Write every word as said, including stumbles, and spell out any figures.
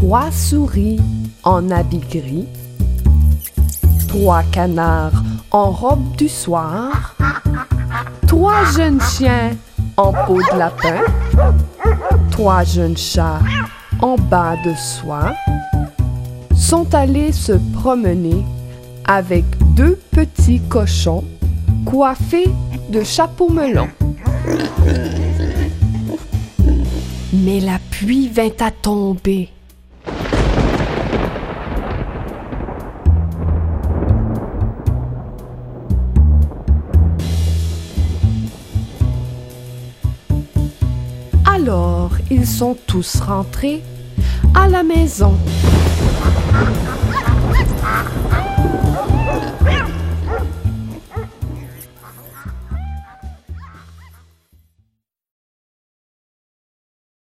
trois souris en habit gris, trois canards en robe du soir, trois jeunes chiens en peau de lapin, trois jeunes chats en bas de soie, sont allés se promener avec deux petits cochons coiffés de chapeaux melons. Mais la pluie vint à tomber. Alors, ils sont tous rentrés à la maison.